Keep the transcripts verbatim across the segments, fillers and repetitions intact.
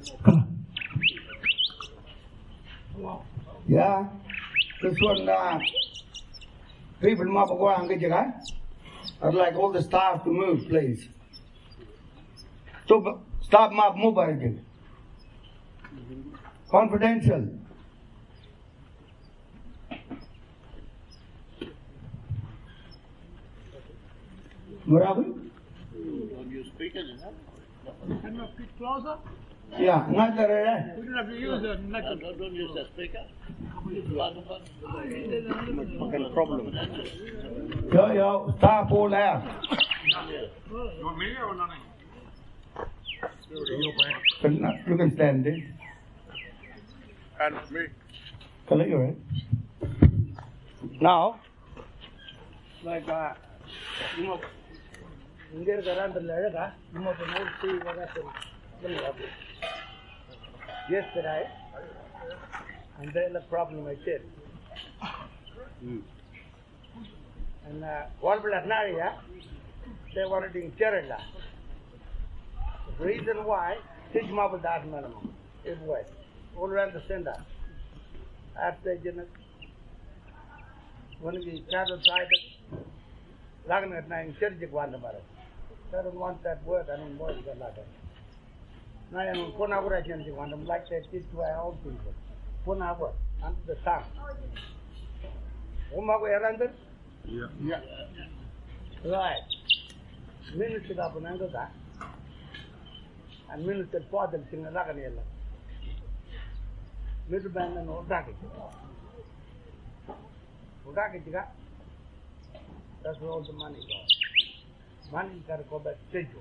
Yeah, this one, uh, people in Mapagua and Gijaga, I'd like all the staff to move, please. So, stop map mobile. Confidential. Murabi? Don't you speak it, is that? Can you speak closer? Yeah, not there. We don't have to use the No, microphone. don't, don't use the speaker. Fucking problem. Yo, yo, stop all there. You want me or nothing? You can stand it. And me. Collect your head. Now, like, uh, you know, you get around the ladder, you know, the most thing what happened. Yesterday, and then the problem I said. And uh, one blood Naria, they wanted in Kerala. The reason why, teach them about that minimum is what? All understand that. After the when we travel side, Lagan at nine, Sergic one about it. I don't want that word, I don't want the latter. Now I am Ponavura, you want them like that, teach to our own people. Ponavur, under the sun. Umago Erlander? Yeah. Yeah. Right. Minister of Ananga and Minister Father Singalaganella. Little band and Odaki. Odaki, that's where all the money goes. Money got to go back to schedule.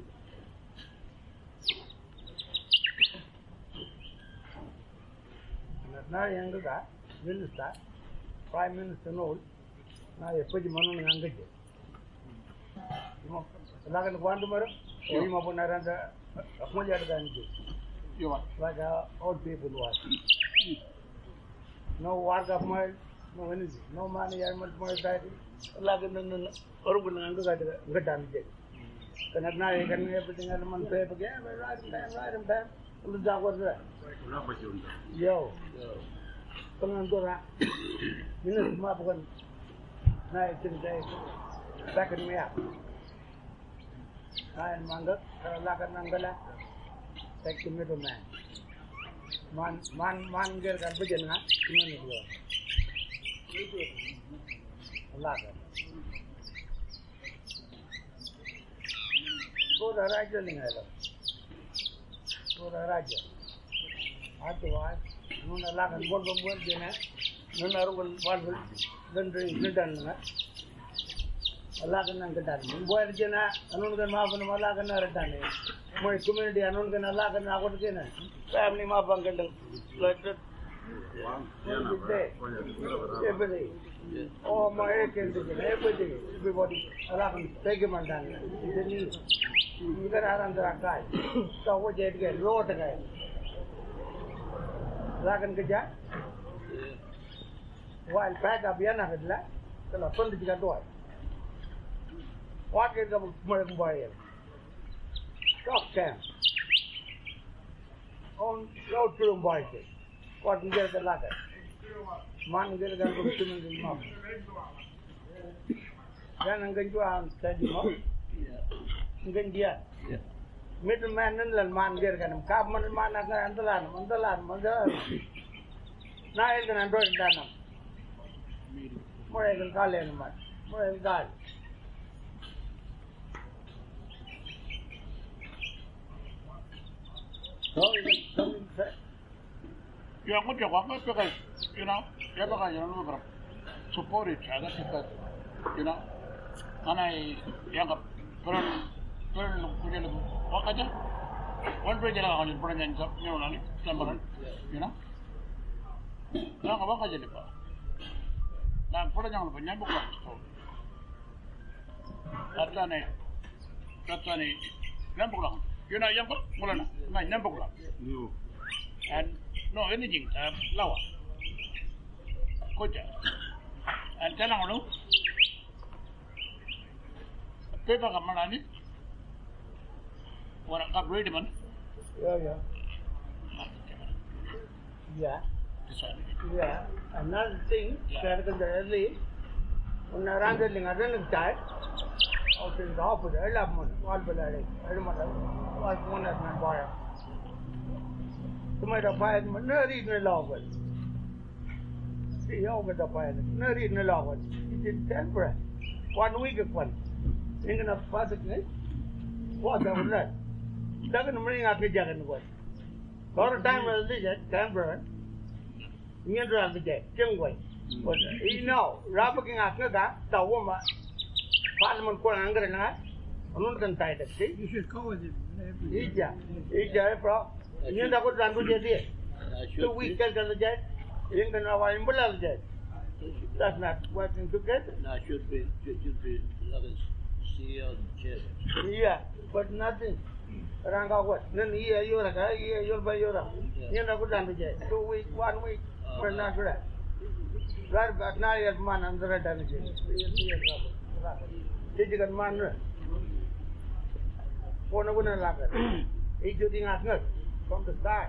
And at now, younger guy, Minister, Prime Minister knows. Now you put him on the language. You know, like in one tomorrow, or you upon another, a hundred than you. Like uh, old people was. No work of my, no energy, no money, I must my daddy. Like in the urban and good damage. Then at night, you can everything at a month paper again, right him down, right him down. The dog was there. Yo, come on, go around. You know, my one. Night and day, backing me up. I and Manga, Karalaka Nangala, take the middle man. Man, man, man, get a big enough, community. Laka. Go to Raja Ningala. Go to Raja. Otherwise, Nuna Laka and Wolfram went dinner, Nuna will one then return. Allah can get done. Boy, Jenna, Anun can map and Allah can return. My community, Anun can Allah can have what dinner. Family map and get like that. Everything. Oh, my everything, everything, everybody. Allah can take him and done. You can have under a guy. So what you get, lower the guy. Allah can get that. While back up Yana had left, the political door. What is the American boy? Stop camp. On road to boys. What is the latter? Man, get a gun from swimming in mouth. Then I'm going to answer you. I'm going to middleman and man get a gun. Cabman man and the land, on the land, mother. Now I can Android Dana. More I can call any much. More I can call. So, something said. You are good, you are good because, you know, you have a young lover. Support each other because, you know, and I, young, Pearl, Pearl, what again? One page on your brain and you know, Slumber, you know. Now, what are you doing? Now, put a young one, young book. That's an A. That's an A. Number one. You know, young book, my number one. And no anything, uh, lower. Koja. And tell them, paper come on it. What a cup ready man. Yeah, yeah. Yeah. decided. Yeah. Another thing, Yeah. that is the early, when I ran the thing, I didn't die. Out in the opposite, I love money. All but I don't matter. Was one as my boy. To my fire, no reason a law. See, over the fire, no reason a law. It is temporary. One week of one. Thinking of positive, what I would learn. Doesn't bring up the jacket. All the time was this temporary. You drive the jet, Jungway. But you know, Rabaking Akaga, the woman, Parliament Kwan Anger and I, I'm not going to tie it. See? You should call it. Ija, Ija, bro. You know what I'm going to do? Two weeks after the jet, you ain't going to have a jet. That's not working together. No, it should be, should, should be like a C E O and chairman. Yeah, but nothing. Ranga what? Then here you're a guy, here you're by your own. You're not good on the jet. Two weeks, one week, we're not good. Right back now, you're man under the damage. Digital man. For no one like it. Each thing I heard from the start.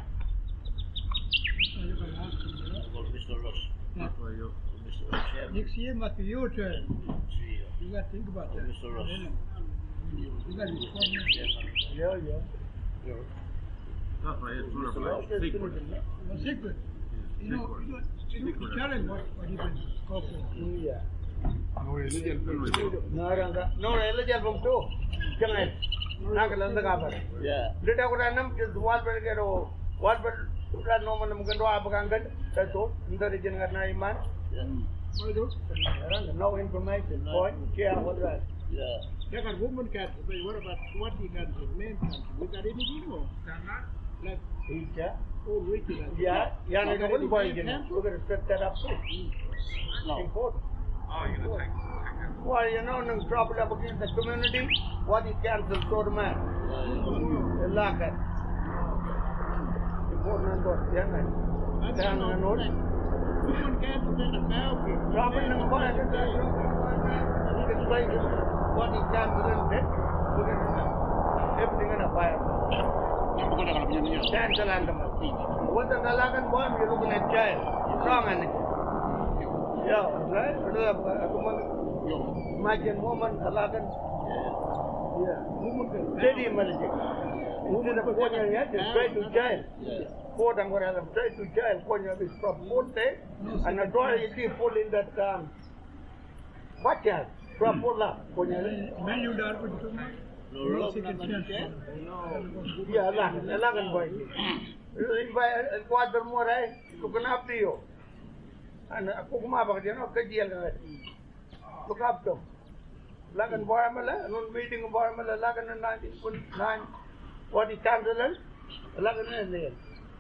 Well, Mister Ross. Yeah. For you, Mister Ross, chairman, Next year must be your turn. C E O. You got to think about that. Mister Ross. You got to be strong. Yeah, yeah. That's right, it's sort of Well, like just secret. finish it. Well, secret. You know, you know, you know, tell him what, what he can go for. Yeah. No religion, no religion. No, Ranga. No, religion from two. Jangan. Nakalan kabar. Yeah. Dita ko ranam just wal per kero wal per ran no man mungkin doa pagangkan satu inter region karena iman. Yeah. What do you do? Ranga no information. Point. Kia what that? Yeah. They got woman cancer, but what about squatty cancer, man cancer? We got anything more? Like Iya. old Ricky cancer. Yeah. Yang Got itu pun any boleh man jadi. cancer? We gotta set that up too. No. Important. Oh, you're gonna take, take it. Well, you know, no trouble up against the community. What is cancel so the man? Yeah. Lock it. Important and yeah, man. I Down don't the know. note. Woman cancer is a therapy. Dropping them for it. It's like what is cancel and dead. Look at it. Everything in a fire. Yang bukan dengan punya niat. Cancel and the man. What the Nalagan bomb, you're looking at child. Strong and it. Yeah, right? Yo. Imagine woman, Nalagan. Yeah. Woman can Steady emerging. Instead of going ahead, it's straight to child. Yeah. Quote, I'm going to have them straight to child. Going to this from fourth day. And the door you see full in that, um, what child? From full up. Going to Man, you don't put too much. No, No Ross, second not chance. chair. yeah, Alagan, Alagan boy. If I quarter more, I look after you. And a Pukuma, you know, Kajiel. Look up to Lagan Boramala, no meeting of Boramala, Lagan and nineteen point nine. What is Chancellor? Lagan and there.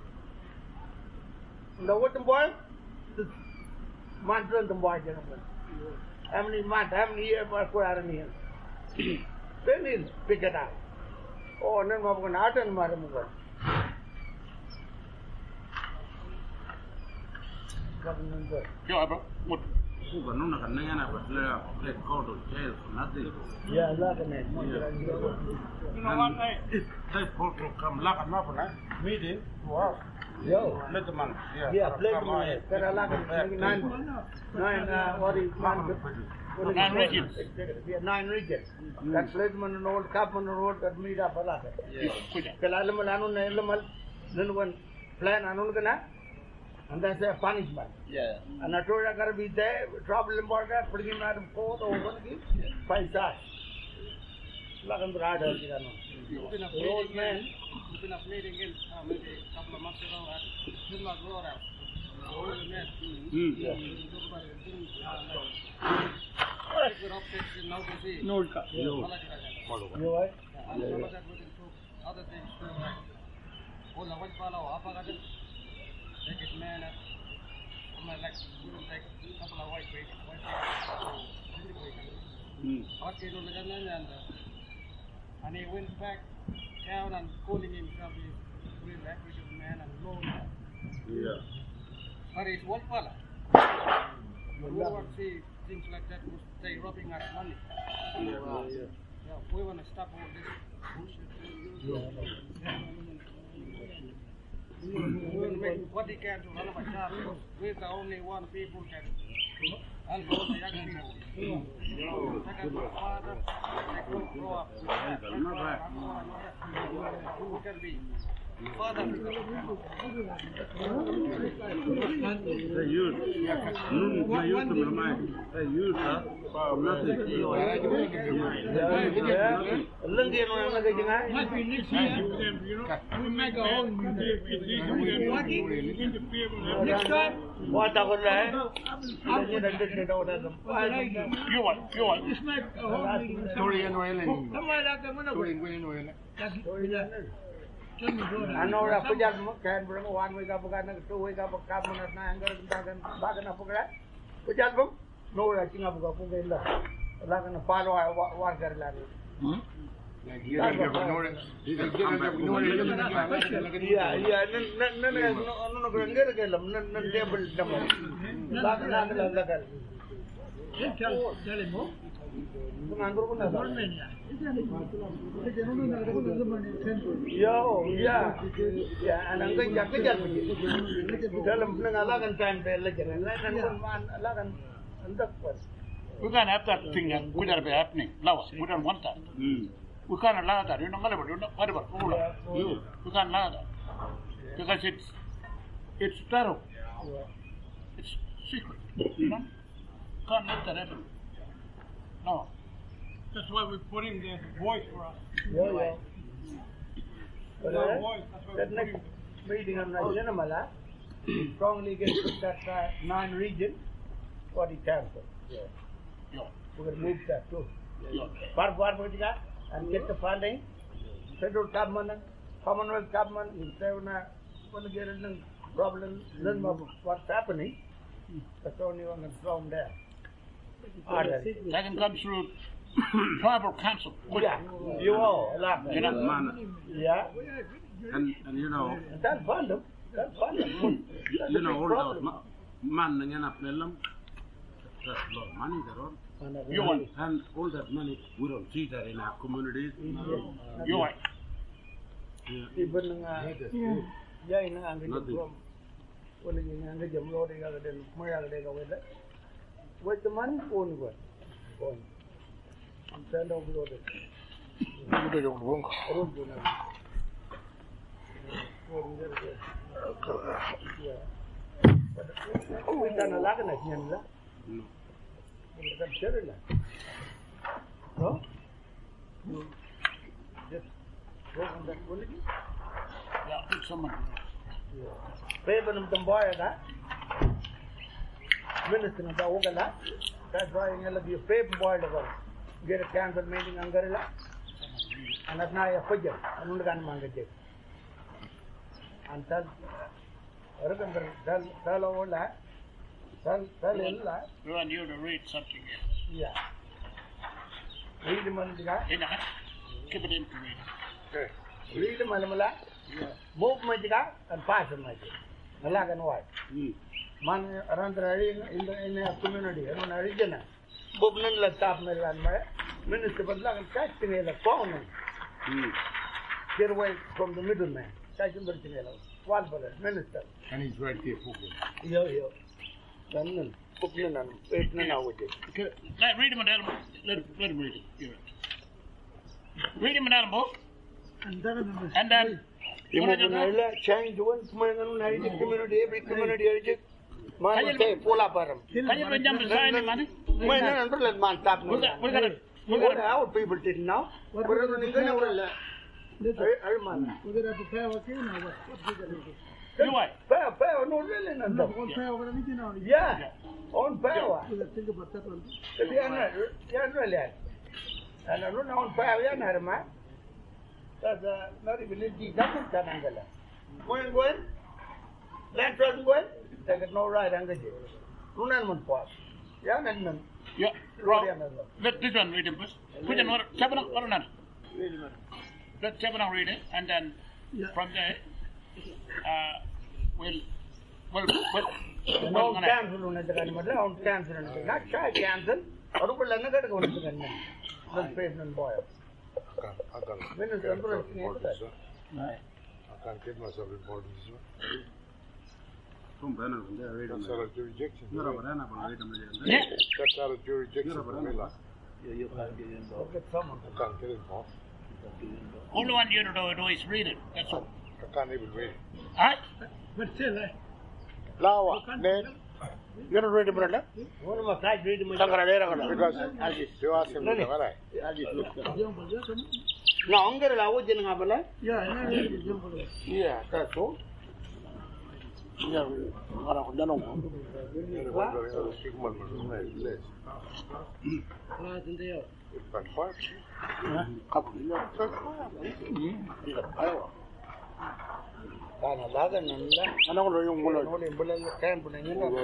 The wooden boy, the mantra and the boy, gentlemen. How many months, how many years were I in here? Then he'll pick it up. Oh, and then we're going to art and Maramuga. Yo, apa? Mut. Who can know that Nana was let go to jail for nothing. Yeah, Lagan. You know what? I. If they pull to come like an apple, meeting, wow. Yo. Let the man, yeah. Yeah, play the money. Pero Lagan, nine, nine, uh, what is man? What is Nine it? regions. Yeah, nine regions. That placement and old Kapman road that meet up a lot. Yeah. Kuya. Kalalam anu na ilamal, then one plan anu kana, and that's a punishment. Yeah. And I told you be there, trouble in border, putting him out of court or one again, five stars. Lagan Brad, you know. The old man. We've been up meeting in uh, maybe a couple of months ago at Himla Road out. Older man. Mm. Yeah. Good optics in now to see. No, ka. You right? And some of that would include other things too, like all the white fellow, Apagadan, take his man up. I'm like, wouldn't take a couple of white people, white people. Hmm. What they do, and and he went back down and calling himself his real African man and Lord. Yeah. But he's one fella. But we want to see things like that, would stay robbing us money. Yeah. Yeah. Yeah, we want to stop all this bullshit. Yeah. We want to doing what he can to run of a child. We're the only one people can help all the young people. Second, my father, they don't grow up with that. Who can be father? The youth. Mm, the youth to my mind. The youth, huh? Nothing. Lưng nó là cái gì ngay? We make our own Next time, what I would like, you know, the door doesn't. You want, you want. Story and oil and I know that we just can bring one week up again, two week up a couple of nine, and back and back and up again. We just no writing up a in the like in a follow one girl. Yeah, yeah, no, no, no, no, Yo, yeah, yeah, and I'm going to get tell them a lot of time they look at it, and a lot and that was. We can't have that thing that could have been happening. No, we don't want that. Mm. We can't allow that. You know, whatever, you know, whatever. You, we can't allow that because it's it's terrible. It's secret. You know, can't let that happen. No. That's why we're putting the voice for us. Yeah, yeah. But uh, that next meeting on the cinema, strongly against that uh, non-region for the council. Yeah. Yeah. We're going to move that too. Yeah. Part one, and get the funding. Federal government, Commonwealth government, if they want to get a problem, learn what's happening, that's only one that's from there. That can come through tribal council. Yeah, you all, like You know, Man, yeah. and, and you know, That's fun, that's fun. That's you a know, big all problem. those man and up them, that's a lot of money they're on. You want, And all that money, we don't see that in our communities. you want. Even yeah, in Anglican from when you Anglican road, the other than Moya, they go with it. With the money, phone go. Phone. Send over the road. Yeah. But we done a lot of that. No. No? Just go on that quality. Yeah, put someone. Pay them the boy that. Minister of the Ogala. That's why you'll be a paper boy to get a council meeting on Gorilla. And that's not a figure. I don't got manga check. And tell, tell, tell all that. Tell, tell all that. We want you to read something. Yeah. Read the money, guy. In that, keep it in to read. Read the Malamala. Move Majiga and pass the Majiga. Malag and white. Man around the area in the in the community, around the region. Bobnan la top Malan, Minister Badlag and casting a phone. Get away from the middleman. Casting the Chinelo. One for the minister. and he's right there for Yo, yo. Then, Bobnan and eight now with it. Let read him an album. Let, let him read it. Give it. Read him an album. And then. You move an change one community, every community. Man, say, pull up at him. Can you bring them to sign the money? Man, I don't let man tap me. We're going to. We're going to our people did now. We're going to go. I man. We're going to prepare what you know. You what? Power, power, no really. No, yeah, on power. Think about that one. Yeah, yeah, really. And I don't know on power, yeah, man. That's not even in the doesn't that angle. Going, going. That doesn't go. They got no right angle. Runan pass. Yeah, and Yeah, Rob, let this one read him first. Put in order, seven or none. Let seven read it, and then from there, uh, we'll, we'll, we'll, no cancel on the gun, on cancel, not shy cancel, or will another go to the gun. Let's pay them boy. I can't, Minister, I can't get myself involved in this one. From Brennan, they're reading. That's out of jurisdiction. You're a banana, but read them. Yeah. That's out of jurisdiction. You're a for me, banana. like. You, you can't get involved. Get someone. I can't get involved. You can't get involved. All I want you to do is read it. That's all. I can't even read it. Alright? But still, eh? Lawa, Ned, You're not reading, brother? One of my guys read him. because you asked him to do it. I just looked at it. Now, I'm going to allow you to have Yeah, yeah, that's all. Yeah, I don't know. But what? Kana laga nanda. Ano ko yung Wala wala bulan kan bulan yun na.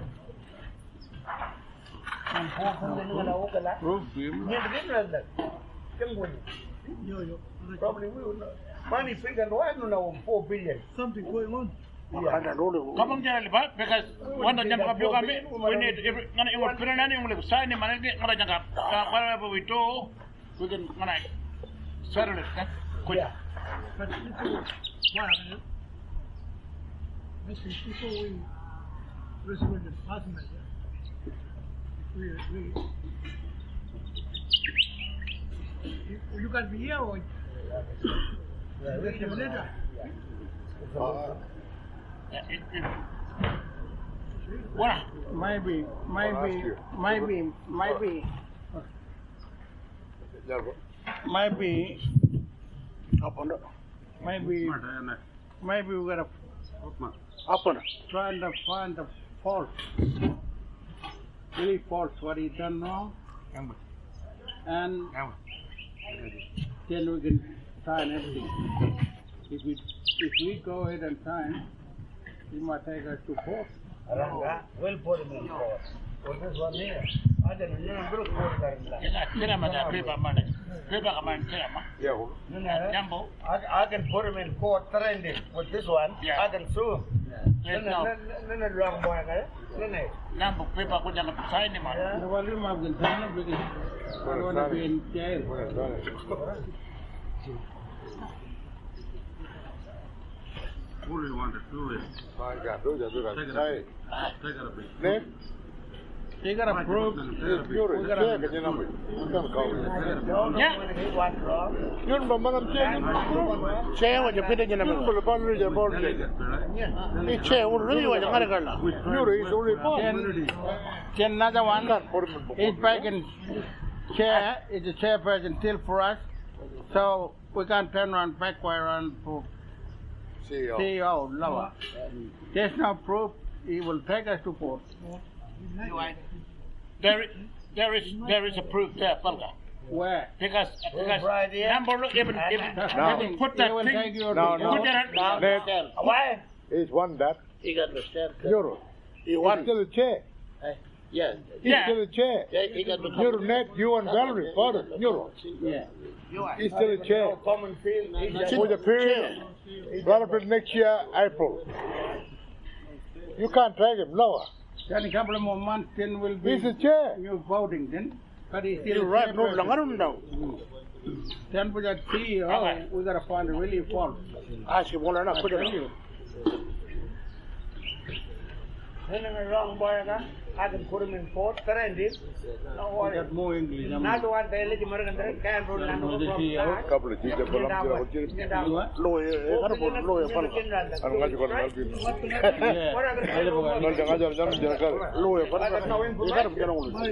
Ang po kung nila na ukala. Hindi din randa. Kung Yo yo. Probably we will. Money figure no I don't know four billion. Something going on. Kapag dyan, ba? Because one of them have you kami, we need every, ngana yung pera na yung mulai sign ni mana ni ngana jangka, whatever we do, we can ngana settle it, kan? Yeah. But what happened? Before we resolve the department, we agree. You, you can be here or Yeah, wait a minute. What? Maybe, maybe, maybe, maybe, maybe, maybe, maybe we gotta try to find the fault, really fault what he done wrong, and then we can sign everything. If we if we go ahead and sign, he might take us to court. Aranga, well put him in court. What is one here? I don't know. Group court karilla. Kira mana paper mana, paper kaman kira ma. Yeah. Jambo. I I can put him in court trending with this one. Yeah. I can sue. Yes, No, no. no, no, wrong boy, eh? No, no. Jambo paper ko jangan sign ni mana. The volume of the sign because I don't want to be in jail. All you want to do is I can't do that. take it Say, a take it a bit. Ned, They gotta prove. you're a check and you know me. You can't call me. No, Yeah. no, he went wrong. You're the man I'm saying. Chair wa japi de jana You're ma. the boundary of all Take things. it, right? Ni chair wa really wa jangare karla. You're is only born. Then, then another one Put him in is back in chair, is the chairperson still for us, so we can't turn around backward around for C E O. C E O, lower. There's no proof, he will take us to court. There, i- there is, there is a proof there, Falka. Where? Because, because right here. number look, even, even, No. even put He that will thing. take you No, to no. Put that. No, Ned, Why? he's one that. He got the stamp. You're. He He's still a chair. Yeah. He's Yeah. still a chair. Yeah, he got the You're Ned, you and Valerie, father. You're. Yeah. He's still a chair. Common field. He's just- For the period, development next year, April. You can't take him lower. Then a couple of more months, then we'll be He's a chair. new voting then. But he's still You a right, no, chairperson. langarum now. Then with that C E O, Okay. we gotta find a really fault. Ask him, wala na, I put tell it. you. No, no, no, wrong boy, eh? I can put him in court trending. No We worry. got more English. I'm Not one day, let him run under can rule and Was it from C E O? that. Couple of teachers, but I'm going to Get down. What? Lawyer, eh, kara po, lawyer, Falka. I'm going to go to Melbourne. Yeah. What are No, jangan jangan jangan jangan jangan. Lawyer, Falka. Eh, kara po, jangan ulit.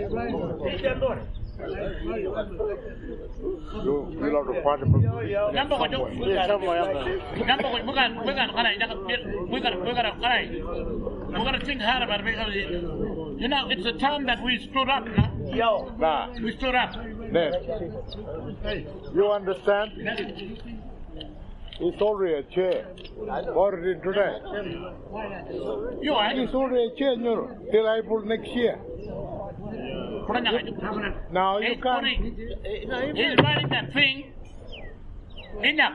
You will have to find him. Nampak ko, Jok? Eh, sama yang. Nampak ko, bukan, bukan, kanai, jangan, bukan, bukan, kanai. Bukan think hard about it because, you know, it's a time that we stood up, no? Yo. Nah, We stood up. Ned. You understand? He's already a chair. Already today. You are. He's already a chair, you know, till April next year. Kurang jangan. Now you He's can't. putting, he's writing that thing. Inyak.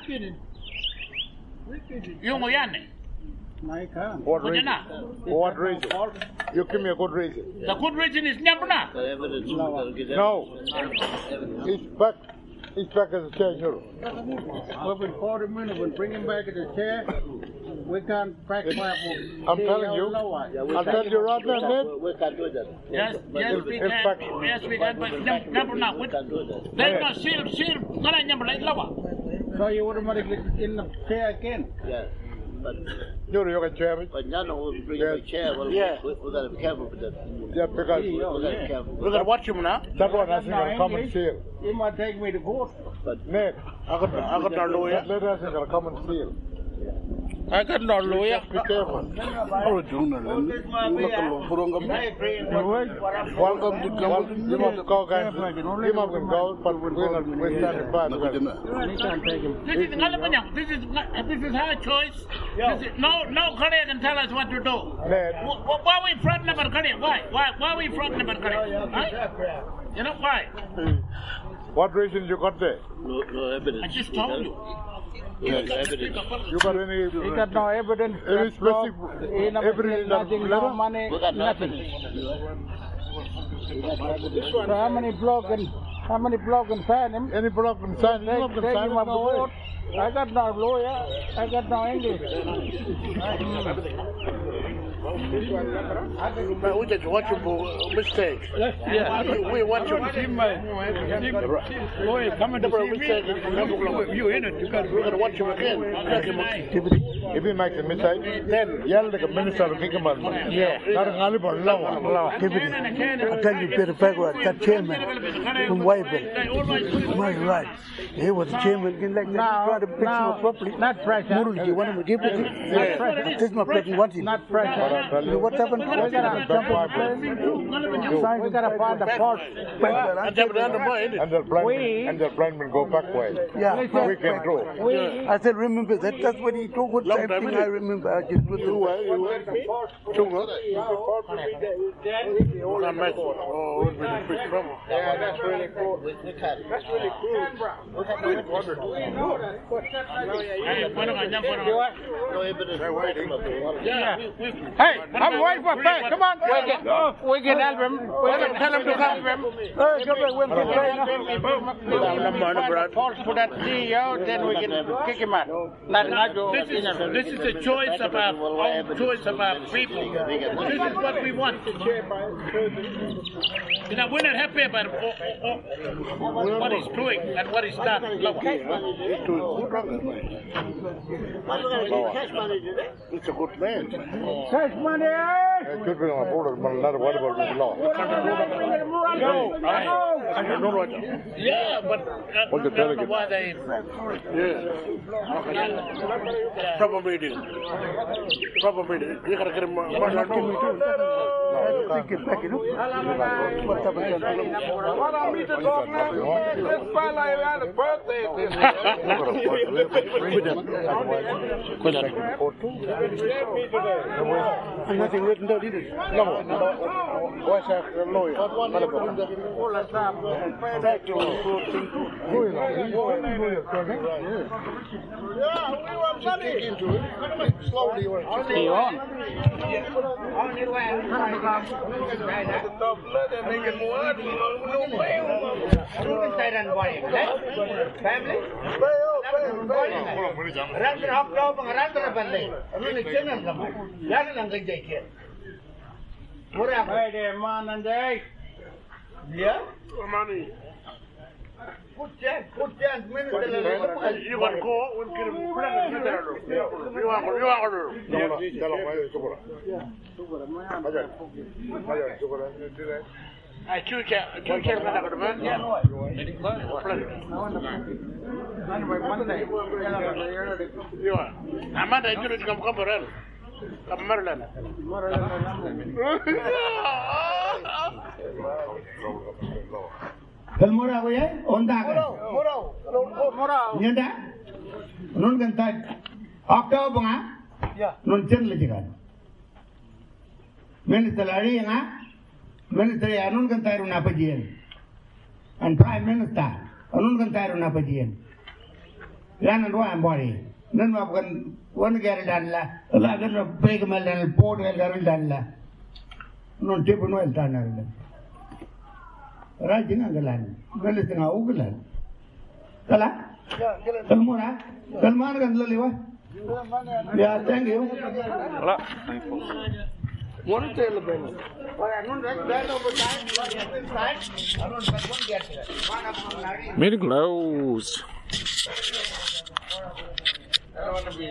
Yung mo yan eh. My car. What Kung reason? na. What reason? You give me a good reason. The good reason is never na. The evidence. we gotta get No. evidence. He's back. He's back as a chair, you know. We've been forty minutes, we'll bring him back in the chair. we can't backfire. I'm telling you. I'll tell you right now, Ned. We can do that. Yes, yes, we In can. fact- Yes, we can. But jump, jump now. We can do that. There's no seal, seal. Ngana nyam lai lawa. So you automatically in the chair again. Yeah. But, You're your chairman. but now we'll bring the chair. Well, Yeah. we, we gotta be careful with that. Yeah, because We gotta be careful. We're gonna watch him now. that one has got a common seal. You might take me to court. Ned, I got, I got no lawyer. that letter has got a common seal. I got no lawyer. Be careful. Oh, Juna, then. Welcome to Camden. You must go, guys. You must go, but we're not we're standing by. We can't take him. This is Ngalapanyang. This is this is our choice. This is, no no Korea can tell us what to do. Ned, Wh- wh- Why we front number Korea? Why? Why why we front number Korea? Huh? You know why? what reason you got there? No, no evidence. I just told you. Yeah, no evidence. You got any? He got no evidence. Any That's no- specific he never evidence said that nothing, letter? no money, We got no nothing. evidence. So how many block and how many block and sign him? Any problem? Sign. You Take, have to take sign him it up to no way. court. I got no lawyer. I got no English. But we just watch him for mistake. Yeah, we watch him. Lawyer coming to see me. You in it? You got to watch him again. Check him again. If he makes a mistake, then yell like a minister to kick him out. Yeah. Not a Ngalipur, law. I tell you, Peter Pegward, that chairman from Waiville, my right. He was the chairman, like that, Now, try to fix him now, up properly. not pressure. Murul, you want him to give it? Not pressure. This is my person wants him. Not pressure. You know what happened? We gotta jump on place. We gotta find the fault. And the blind We- and the blind man go back way. Yeah. We can draw. We, I said, remember that. That's what he told. What same thing I remember. I just put the way. Yeah, that's really cool. We, we can. That's really cool. No evidence. Yeah. hey, I'm waiting for pay. Come on. We can, we can help him. We can tell him to help him. Hey, come back, we'll keep playing. False to that C E O, then we can kick him out. Not, not go. This is this is the choice of our own choice of our people. This is what we want. You know, we're not happy about oh, oh, oh, what he's doing and what he's done. It's a good man. Cash money. It could be on a border, but not what about the law. No, I no right. Yeah, but uh, What's the I don't know delegate? why they. Yeah. Proper meeting. Proper meeting. You gotta get him. Uh, Think it back, you know. What's up with that? Why don't we just talk now? Let's find like around the birthday. Nothing written down, did it? No, what's that lawyer? Yeah, we want money into it. Slowly. Stay on. The tough blood and they get more. No way. Family? Rantan hokdo pengerantan balik. Ini nih kamu. Jangan nangkep jekir. Murah. Hey there, man and day. Dia? Money. Good chance, good chance. Minit dalam. You want to go? We'll get him. You want to go? You want to go? I choose that. Choose that. I'm not going to Anyway, Monday. You are. I'm not going to come come around. Come Maryland. Kalmura ko yan? Onda ka? Nyanda? Nun kan tag. Oktober nga? Nun chen le jigan. Minister lari nga? Minister ya nun kan tayo na pajian. And Prime Minister nun kan tayo na pajian. Yan ang ruang body. Nun ma bukan wan gari dan la. La kan na peg mal dan port gari dan la. Nun tipu no el tanar. Rajin ang galan, galis nga ugalan. Kala? Kalmura? Kalmar kan laliwa? Yeah, thank you. Voilà. One tail penny. But I don't like that over time. Inside. I don't like one get there. One of them. Meeting closed.